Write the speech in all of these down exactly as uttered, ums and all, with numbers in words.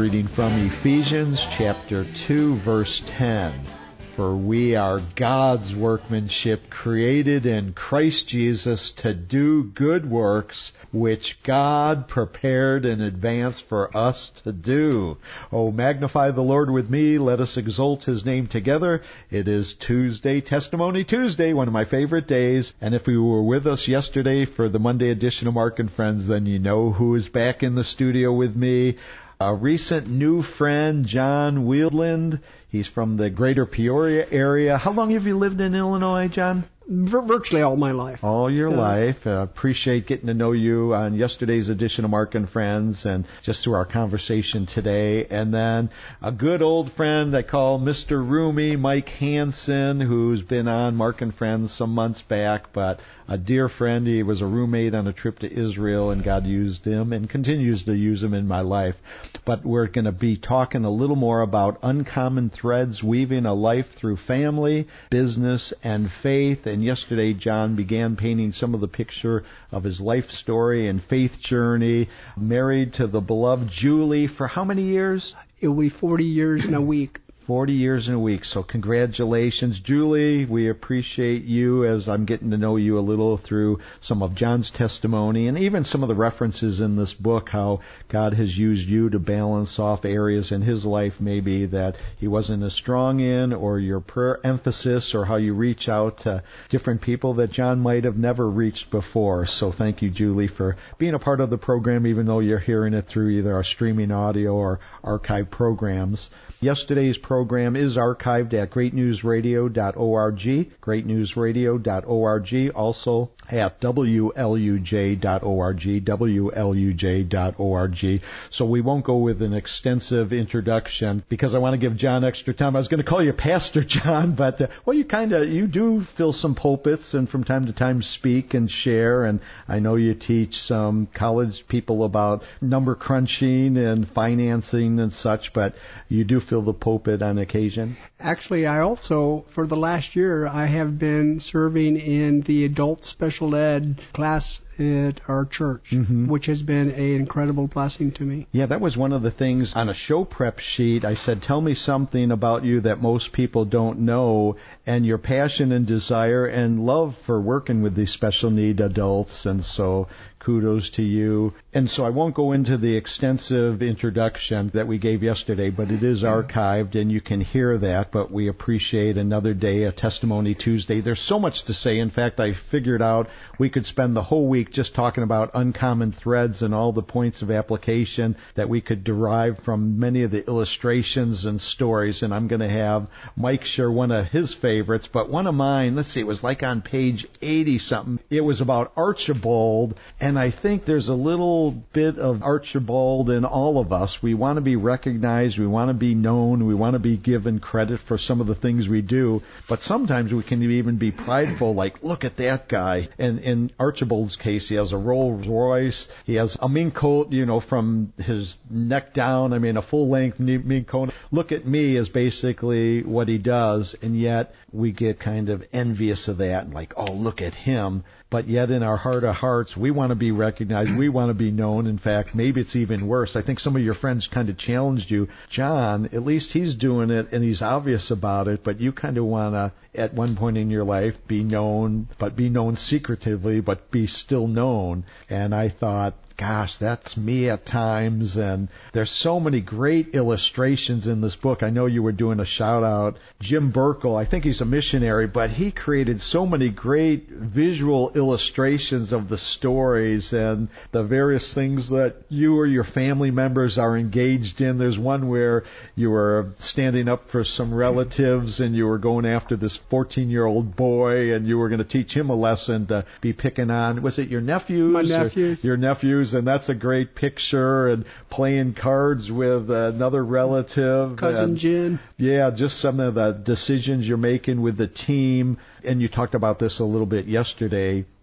reading from Ephesians chapter two, verse ten. For we are God's workmanship, created in Christ Jesus to do good works, which God prepared in advance for us to do. Oh, magnify the Lord with me. Let us exalt His name together. It is Tuesday, Testimony Tuesday, one of my favorite days. And if you were with us yesterday for the Monday edition of Mark and Friends, then you know who is back in the studio with me. A recent new friend, John Wheeland. He's from the greater Peoria area. How long have you lived in Illinois, John? Vir- virtually all my life. All your yeah. life. Uh, appreciate getting to know you on yesterday's edition of Mark and Friends and just through our conversation today. And then a good old friend I call Mister Roomy, Mike Hansen, who's been on Mark and Friends some months back, but a dear friend. He was a roommate on a trip to Israel, and God used him and continues to use him in my life. But we're going to be talking a little more about uncommon threads, weaving a life through family, business, and faith. And yesterday, John began painting some of the picture of his life story and faith journey. Married to the beloved Julie for how many years? It will be forty years in a week. forty years in a week. So congratulations, Julie. We appreciate you as I'm getting to know you a little through some of John's testimony and even some of the references in this book, how God has used you to balance off areas in his life maybe that he wasn't as strong in, or your prayer emphasis, or how you reach out to different people that John might have never reached before. So thank you, Julie, for being a part of the program, even though you're hearing it through either our streaming audio or archive programs. Yesterday's program is archived at great news radio dot org, great news radio dot org, also at w l u j dot org, w l u j dot org. So we won't go with an extensive introduction because I want to give John extra time. I was going to call you Pastor John, but, uh, well, you kind of, you do fill some pulpits and from time to time speak and share, and I know you teach some college people about number crunching and financing and such, but you do fill the pulpit on occasion? Actually, I also, for the last year, I have been serving in the adult special ed class at our church, mm-hmm. which has been an incredible blessing to me. Yeah, that was one of the things on a show prep sheet. I said, tell me something about you that most people don't know, and your passion and desire and love for working with these special need adults, and so kudos to you. And so I won't go into the extensive introduction that we gave yesterday, but it is archived and you can hear that. But we appreciate another day, a Testimony Tuesday. There's so much to say. In fact, I figured out we could spend the whole week just talking about uncommon threads and all the points of application that we could derive from many of the illustrations and stories. And I'm going to have Mike share one of his favorites, but one of mine, let's see, it was like on page eighty something. It was about Archibald, and And I think there's a little bit of Archibald in all of us. We want to be recognized. We want to be known. We want to be given credit for some of the things we do. But sometimes we can even be prideful, like, look at that guy. And in Archibald's case, he has a Rolls Royce. He has a mink coat, you know, from his neck down. I mean, a full-length mink coat. Look at me is basically what he does. And yet we get kind of envious of that and like, oh, look at him. But yet in our heart of hearts, we want to be recognized. We want to be known. In fact, maybe it's even worse. I think some of your friends kind of challenged you. John, at least he's doing it and he's obvious about it, but you kind of want to, at one point in your life, be known, but be known secretively, but be still known. And I thought, gosh, that's me at times, and there's so many great illustrations in this book. I know you were doing a shout-out. Jim Burkle, I think he's a missionary, but he created so many great visual illustrations of the stories and the various things that you or your family members are engaged in. There's one where you were standing up for some relatives, and you were going after this fourteen-year-old boy, and you were going to teach him a lesson to be picking on, was it your nephews? My nephews. Your nephews. And that's a great picture, and playing cards with another relative. Cousin and, Jen. Yeah, just some of the decisions you're making with the team. And you talked about this a little bit yesterday.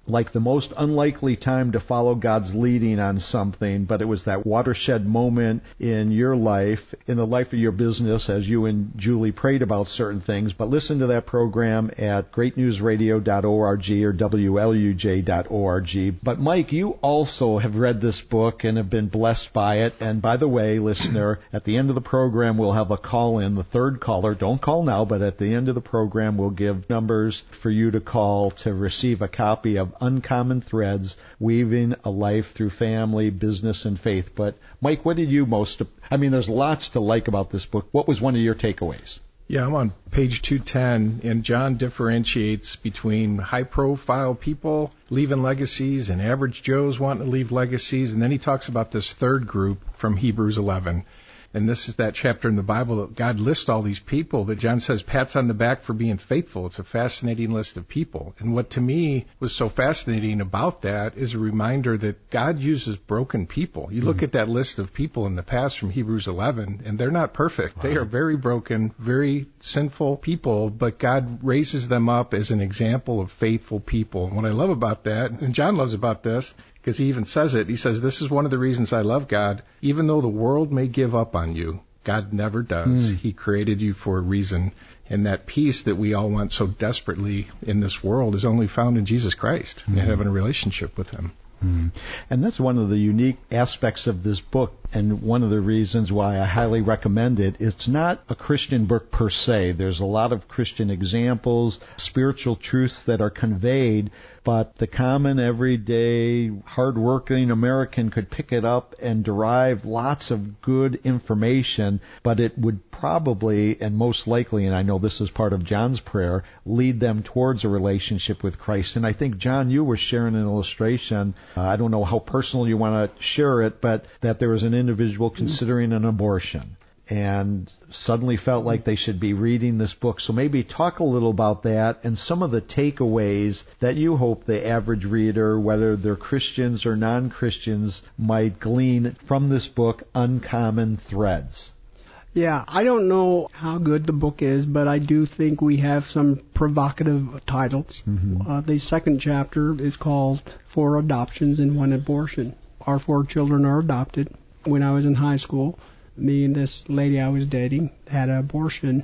like the most unlikely time to follow God's leading on something, but it was that watershed moment in your life, in the life of your business, as you and Julie prayed about certain things. But listen to that program at great news radio dot org or W L U J dot org. But Mike, you also have read this book and have been blessed by it. And by the way, listener, at the end of the program, we'll have a call-in, the third caller. Don't call now, but at the end of the program, we'll give numbers for you to call to receive a copy of Uncommon Threads, Weaving a Life Through Family, Business, and Faith. But Mike, what did you most, I mean, there's lots to like about this book. What was one of your takeaways? Yeah, I'm on page two ten, and John differentiates between high-profile people leaving legacies and average Joes wanting to leave legacies, and then he talks about this third group from Hebrews eleven. And this is that chapter in the Bible that God lists all these people that John says pats on the back for being faithful. It's a fascinating list of people. And what to me was so fascinating about that is a reminder that God uses broken people. You look mm-hmm. at that list of people in the past from Hebrews eleven, and they're not perfect. Wow. They are very broken, very sinful people, but God raises them up as an example of faithful people. And what I love about that, and John loves about this, because he even says it, he says, this is one of the reasons I love God. Even though the world may give up on you, God never does. Mm. He created you for a reason. And that peace that we all want so desperately in this world is only found in Jesus Christ, mm. and having a relationship with him. Mm. And that's one of the unique aspects of this book, and one of the reasons why I highly recommend it. It's not a Christian book per se. There's a lot of Christian examples, spiritual truths that are conveyed, but the common, everyday, hardworking American could pick it up and derive lots of good information, but it would probably, and most likely, and I know this is part of John's prayer, lead them towards a relationship with Christ. And I think, John, you were sharing an illustration. Uh, I don't know how personal you want to share it, but that there was an individual considering an abortion and suddenly felt like they should be reading this book. So maybe talk a little about that and some of the takeaways that you hope the average reader, whether they're Christians or non-Christians, might glean from this book, Uncommon Threads. Yeah, I don't know how good the book is, but I do think we have some provocative titles. Mm-hmm. Uh, the second chapter is called Four Adoptions and One Abortion. Our four children are adopted. When I was in high school, me and this lady I was dating had an abortion.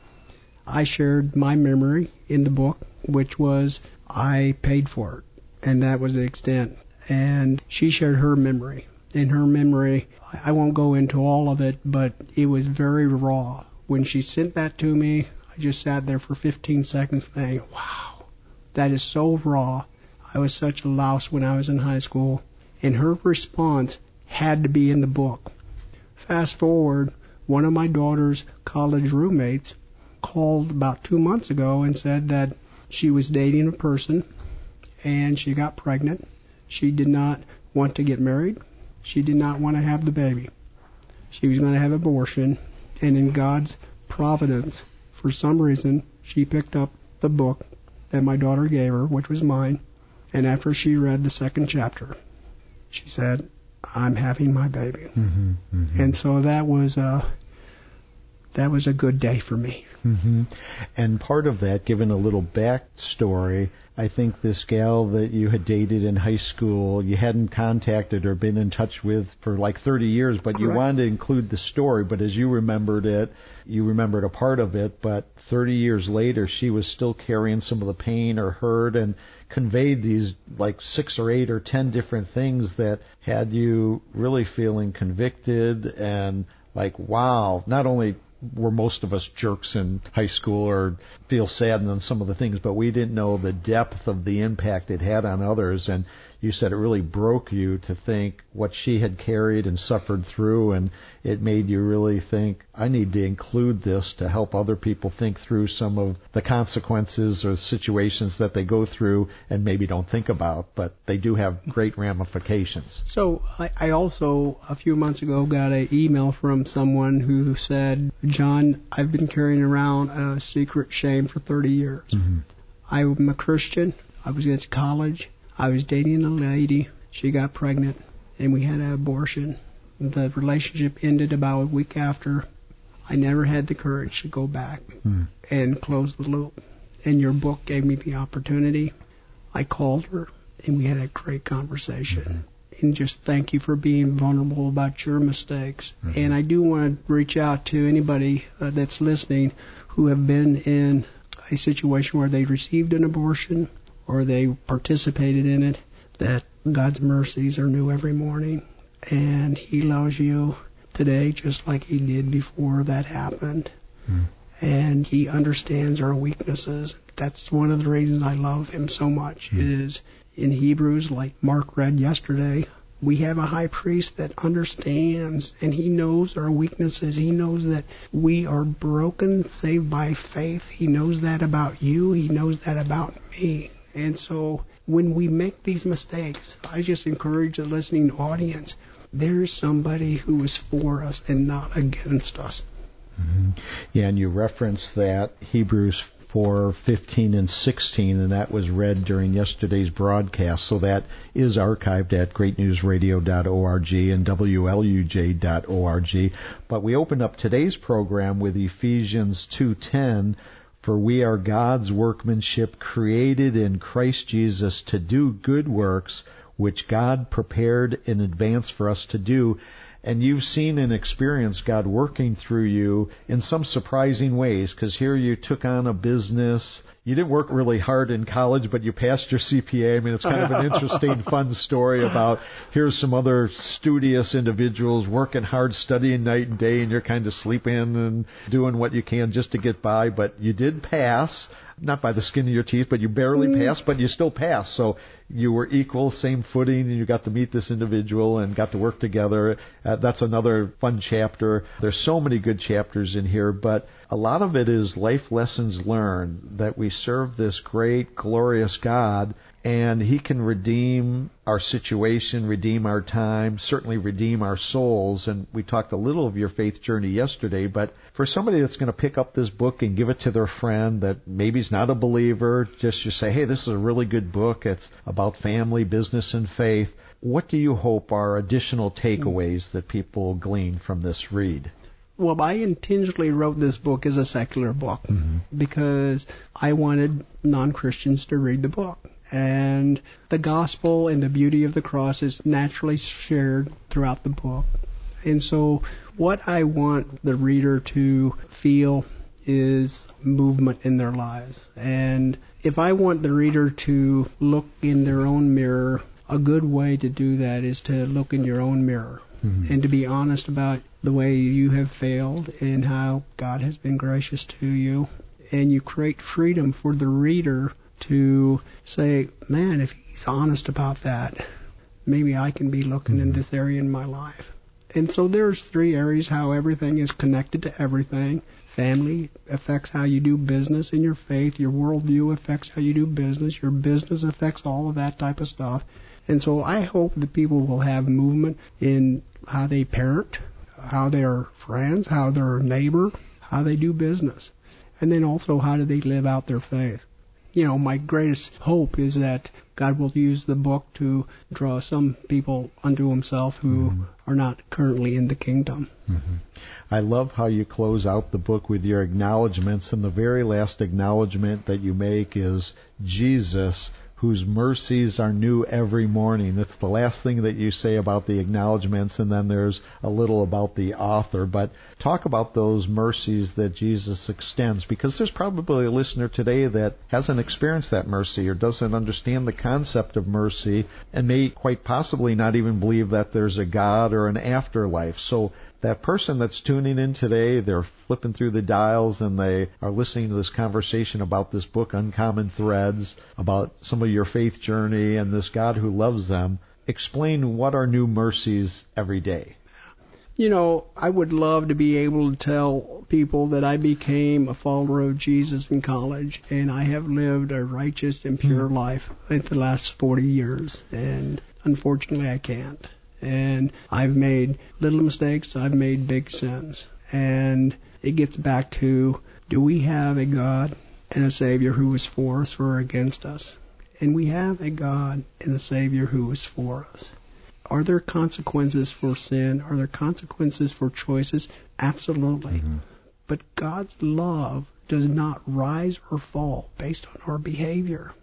I shared my memory in the book, which was I paid for it, and that was the extent. And she shared her memory. In her memory, I won't go into all of it, but it was very raw. When she sent that to me, I just sat there for fifteen seconds saying, wow, that is so raw. I was such a louse when I was in high school. And her response had to be in the book. Fast forward, one of my daughter's college roommates called about two months ago and said that she was dating a person and she got pregnant. She did not want to get married. She did not want to have the baby. She was going to have an abortion, and in God's providence, for some reason, she picked up the book that my daughter gave her, which was mine, and after she read the second chapter, she said, I'm having my baby. Mm-hmm, mm-hmm. And so that was a, that was a good day for me. Mm-hmm. And part of that, given a little backstory, I think this gal that you had dated in high school, you hadn't contacted or been in touch with for like thirty years, but you Correct. Wanted to include the story. But as you remembered it, you remembered a part of it, but thirty years later, she was still carrying some of the pain or hurt and conveyed these like six or eight or ten different things that had you really feeling convicted and like, wow, not only were most of us jerks in high school or feel saddened on some of the things, but we didn't know the depth of the impact it had on others. And you said it really broke you to think what she had carried and suffered through, and it made you really think, I need to include this to help other people think through some of the consequences or situations that they go through and maybe don't think about, but they do have great ramifications. So I, I also, a few months ago, got an email from someone who said, John, I've been carrying around a secret shame for thirty years. Mm-hmm. I'm a Christian. I was in college. I was dating a lady. She got pregnant, and we had an abortion. The relationship ended about a week after. I never had the courage to go back mm. and close the loop. And your book gave me the opportunity. I called her. and we had a great conversation. Mm-hmm. And just thank you for being vulnerable about your mistakes. Mm-hmm. And I do want to reach out to anybody uh, that's listening who have been in a situation where they received an abortion or they participated in it, that God's mercies are new every morning. And He loves you today just like He did before that happened. Mm. And He understands our weaknesses. That's one of the reasons I love Him so much, mm. is in Hebrews, like Mark read yesterday, we have a high priest that understands, and He knows our weaknesses. He knows that we are broken, saved by faith. He knows that about you. He knows that about me. And so when we make these mistakes, I just encourage the listening audience, there's somebody who is for us and not against us. Mm-hmm. Yeah, and you referenced that Hebrews four fifteen and sixteen, and that was read during yesterday's broadcast. So that is archived at great news radio dot org and W L U J dot org. But we opened up today's program with Ephesians two ten, for we are God's workmanship, created in Christ Jesus to do good works, which God prepared in advance for us to do. And you've seen and experienced God working through you in some surprising ways, because here you took on a business. You didn't work really hard in college, but you passed your C P A. I mean, it's kind of an interesting, fun story about here's some other studious individuals working hard, studying night and day, and you're kind of sleeping and doing what you can just to get by. But you did pass. Not by the skin of your teeth, but you barely mm. passed, but you still passed. So you were equal, same footing, and you got to meet this individual and got to work together. Uh, that's another fun chapter. There's so many good chapters in here, but a lot of it is life lessons learned, that we serve this great, glorious God, and He can redeem our situation, redeem our time, certainly redeem our souls. And we talked a little of your faith journey yesterday, but for somebody that's going to pick up this book and give it to their friend that maybe is not a believer, just to say, hey, this is a really good book. It's about family, business, and faith. What do you hope are additional takeaways that people glean from this read? Well, I intentionally wrote this book as a secular book mm-hmm. because I wanted non-Christians to read the book. And the gospel and the beauty of the cross is naturally shared throughout the book. And so what I want the reader to feel is movement in their lives. And if I want the reader to look in their own mirror, a good way to do that is to look in your own mirror mm-hmm. and to be honest about the way you have failed and how God has been gracious to you. And you create freedom for the reader to say, man, if he's honest about that, maybe I can be looking mm-hmm. in this area in my life. And so there's three areas how everything is connected to everything. Family affects how you do business, and your faith, your worldview affects how you do business. Your business affects all of that type of stuff. And so I hope that people will have movement in how they parent, how they're friends, how they're a neighbor, how they do business, and then also how do they live out their faith. You know, my greatest hope is that God will use the book to draw some people unto Himself who mm-hmm. are not currently in the kingdom. Mm-hmm. I love how you close out the book with your acknowledgments, and the very last acknowledgment that you make is Jesus, whose mercies are new every morning. That's the last thing that you say about the acknowledgments, and then there's a little about the author. But talk about those mercies that Jesus extends, because there's probably a listener today that hasn't experienced that mercy or doesn't understand the concept of mercy and may quite possibly not even believe that there's a God or an afterlife. So that person that's tuning in today, they're flipping through the dials and they are listening to this conversation about this book, Uncommon Threads, about some of your faith journey and this God who loves them. Explain what are new mercies every day. You know, I would love to be able to tell people that I became a follower of Jesus in college, and I have lived a righteous and pure mm. life in the last forty years, and unfortunately I can't. And I've made little mistakes, I've made big sins. And it gets back to, do we have a God and a Savior who is for us or against us? And we have a God and a Savior who is for us. Are there consequences for sin? Are there consequences for choices? Absolutely. Mm-hmm. But God's love does not rise or fall based on our behavior.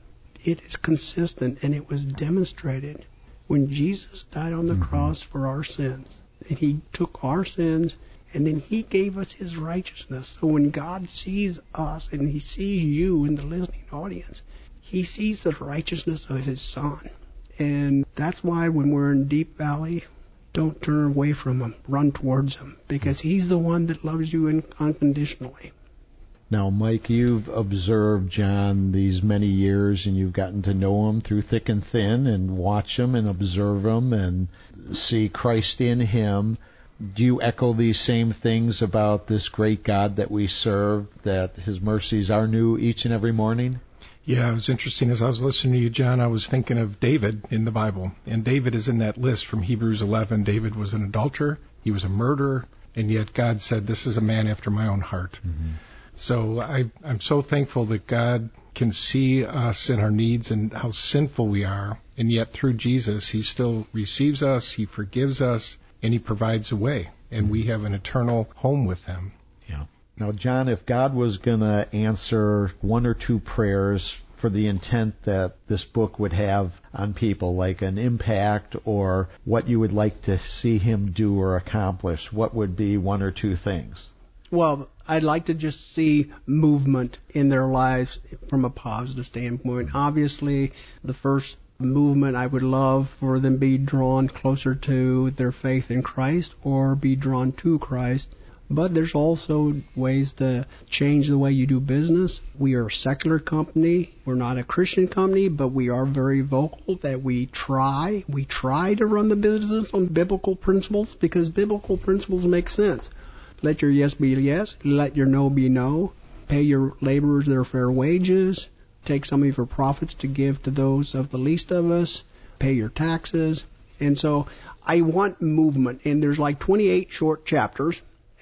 it is consistent, and it was demonstrated when Jesus died on the mm-hmm. cross for our sins. And he took our sins, and then he gave us his righteousness. So when God sees us, and he sees you in the listening audience, he sees the righteousness of his Son. And that's why when we're in deep valley, don't turn away from him. Run towards him, because he's the one that loves you unconditionally. Now, Mike, you've observed John these many years, and you've gotten to know him through thick and thin, and watch him and observe him and see Christ in him. Do you echo these same things about this great God that we serve, that his mercies are new each and every morning? Yeah, it was interesting. As I was listening to you, John, I was thinking of David in the Bible. And David is in that list from Hebrews eleven. David was an adulterer. He was a murderer. And yet God said, this is a man after my own heart. Mm-hmm. So I, I'm so thankful that God can see us and our needs and how sinful we are. And yet through Jesus, he still receives us, he forgives us, and he provides a way. And we have an eternal home with him. Yeah. Now, John, if God was going to answer one or two prayers for the intent that this book would have on people, like an impact or what you would like to see him do or accomplish, what would be one or two things? Well, I'd like to just see movement in their lives from a positive standpoint. Obviously, the first movement, I would love for them to be drawn closer to their faith in Christ or be drawn to Christ. But there's also ways to change the way you do business. We are a secular company. We're not a Christian company, but we are very vocal that we try. We try to run the business on biblical principles because biblical principles make sense. Let your yes be yes. Let your no be no. Pay your laborers their fair wages. Take some of your profits to give to those of the least of us. Pay your taxes. And so I want movement. And there's like twenty-eight short chapters.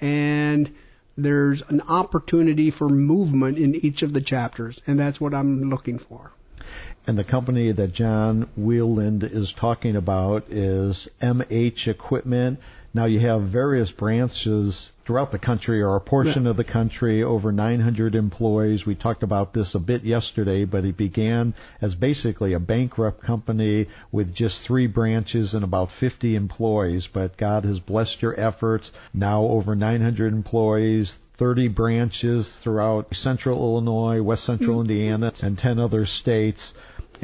And there's an opportunity for movement in each of the chapters. And that's what I'm looking for. And the company that John Wieland is talking about is M H Equipment. Now, you have various branches throughout the country, or a portion yeah. of the country, over nine hundred employees. We talked about this a bit yesterday, but it began as basically a bankrupt company with just three branches and about fifty employees. But God has blessed your efforts. Now over nine hundred employees, thirty branches throughout central Illinois, west central mm-hmm. Indiana, and ten other states.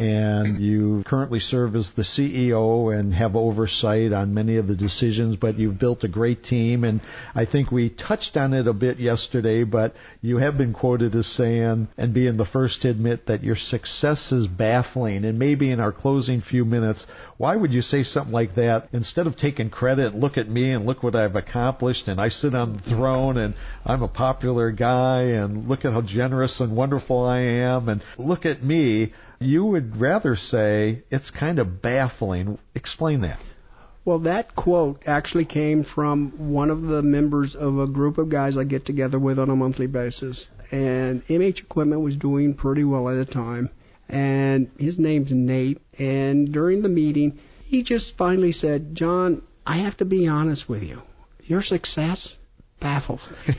And you currently serve as the C E O and have oversight on many of the decisions, but you've built a great team. And I think we touched on it a bit yesterday, but you have been quoted as saying, and being the first to admit, that your success is baffling. And maybe in our closing few minutes, why would you say something like that? Instead of taking credit, look at me and look what I've accomplished, and I sit on the throne and I'm a popular guy, and look at how generous and wonderful I am, and look at me. You would rather say it's kind of baffling. Explain that. Well, that quote actually came from one of the members of a group of guys I get together with on a monthly basis. And M H Equipment was doing pretty well at the time. And his name's Nate. And during the meeting, he just finally said, John, I have to be honest with you. Your success baffles me.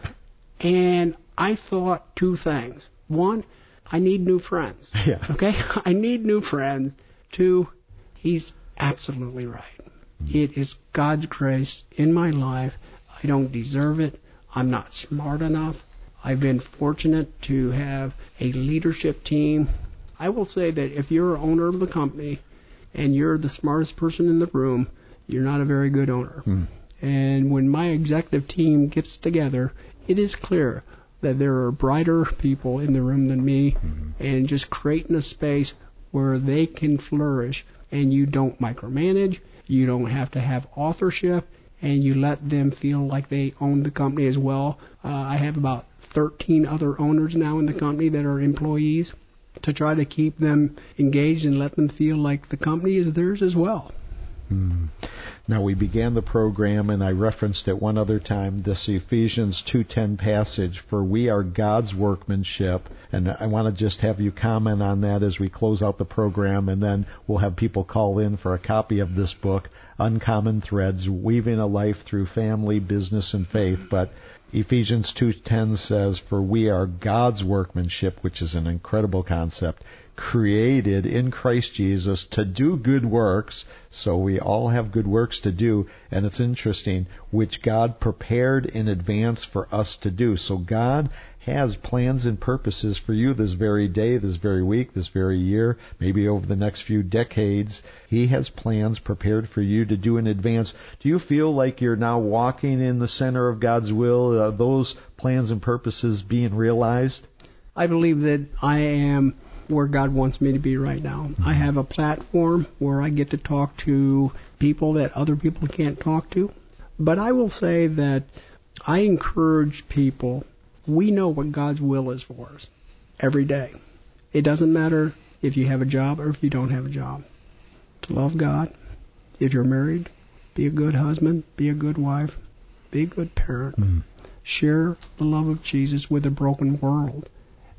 And I thought two things. One, I need new friends. Yeah. Okay? I need new friends. Two, he's absolutely right. Mm-hmm. It is God's grace in my life. I don't deserve it. I'm not smart enough. I've been fortunate to have a leadership team. I will say that if you're an owner of the company and you're the smartest person in the room, you're not a very good owner. Mm. And when my executive team gets together, it is clear that there are brighter people in the room than me, mm-hmm. and just creating a space where they can flourish, and you don't micromanage, you don't have to have authorship, and you let them feel like they own the company as well. Uh, I have about thirteen other owners now in the company that are employees, to try to keep them engaged and let them feel like the company is theirs as well. Hmm. Now, we began the program, and I referenced it one other time, this Ephesians two ten passage, for we are God's workmanship. And I want to just have you comment on that as we close out the program, and then we'll have people call in for a copy of this book, Uncommon Threads, Weaving a Life Through Family, Business, and Faith. But Ephesians two ten says, "For we are God's workmanship," which is an incredible concept, created in Christ Jesus to do good works. So we all have good works to do, and it's interesting, which God prepared in advance for us to do. So God has plans and purposes for you this very day, this very week, this very year, maybe over the next few decades. He has plans prepared for you to do in advance. Do you feel like you're now walking in the center of God's will, uh, those plans and purposes being realized? I believe that I am where God wants me to be right now. Mm-hmm. I have a platform where I get to talk to people that other people can't talk to. But I will say that I encourage people, we know what God's will is for us every day. It doesn't matter if you have a job or if you don't have a job. To love God. If you're married, be a good husband, be a good wife, be a good parent. Mm-hmm. Share the love of Jesus with a broken world.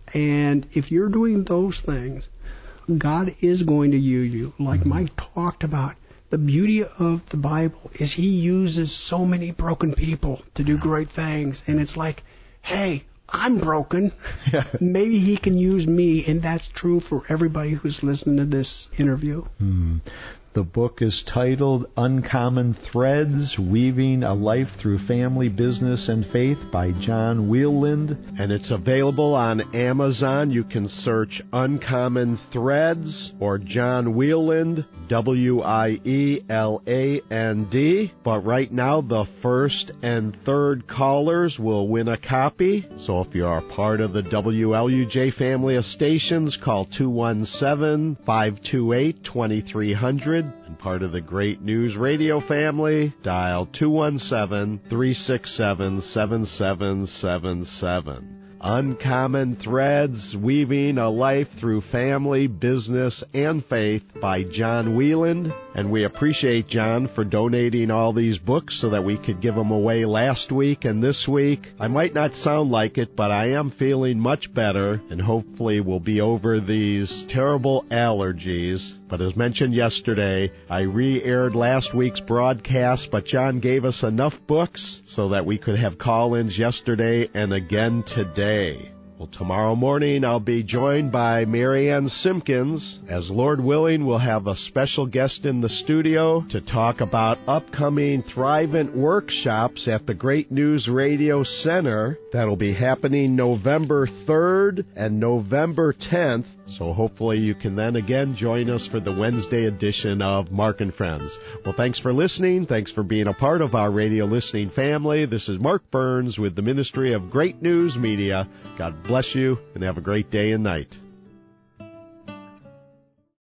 And if you're doing those things, God is going to use you. Like mm-hmm. Mike talked about, the beauty of the Bible is He uses so many broken people to do great things. And it's like, hey, I'm broken. Maybe He can use me. And that's true for everybody who's listening to this interview. Mm. The book is titled Uncommon Threads, Weaving a Life Through Family, Business, and Faith by John Wieland. And it's available on Amazon. You can search Uncommon Threads or John Wieland, W I E L A N D. But right now, the first and third callers will win a copy. So if you are part of the W L U J family of stations, call two one seven, five two eight, two three zero zero. And part of the Great News Radio family, dial two one seven, three six seven, seven seven seven seven. Uncommon Threads, Weaving a Life Through Family, Business, and Faith by John Wieland. And we appreciate John for donating all these books so that we could give them away last week and this week. I might not sound like it, but I am feeling much better, and hopefully we'll be over these terrible allergies. But as mentioned yesterday, I re-aired last week's broadcast, but John gave us enough books so that we could have call-ins yesterday and again today. Well, tomorrow morning I'll be joined by Marianne Simpkins. As Lord willing, we'll have a special guest in the studio to talk about upcoming Thrivent workshops at the Great News Radio Center. That'll be happening November third and November tenth. So hopefully you can then again join us for the Wednesday edition of Mark and Friends. Well, thanks for listening. Thanks for being a part of our radio listening family. This is Mark Burns with the Ministry of Great News Media. God bless you and have a great day and night.